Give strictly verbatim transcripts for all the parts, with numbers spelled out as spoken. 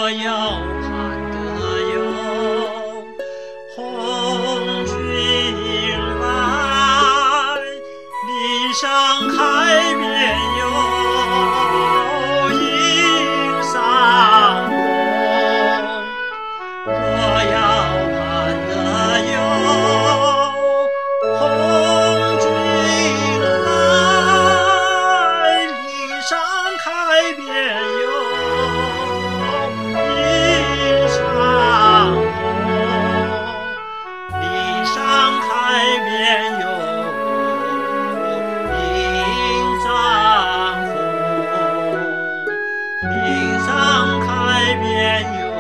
我要盼得有红军来，岭上开遍有映山红。我要盼得有红军来，岭上开遍有映山红，岭上开遍有映山红，岭上开遍有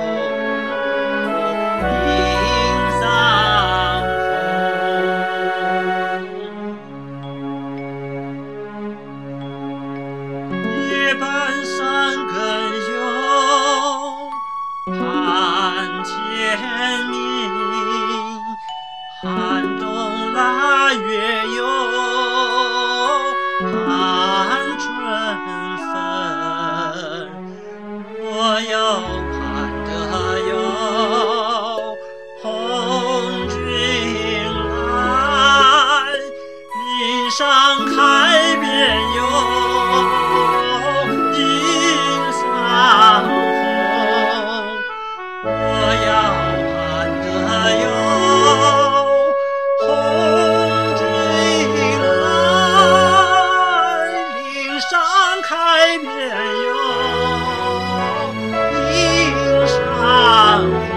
映山红。夜半三更有盼天明，寒冬腊月有盼春分。我要盼得有红军来，岭上开遍有映山红。我要盼得有红军来，岭上开遍有映山红。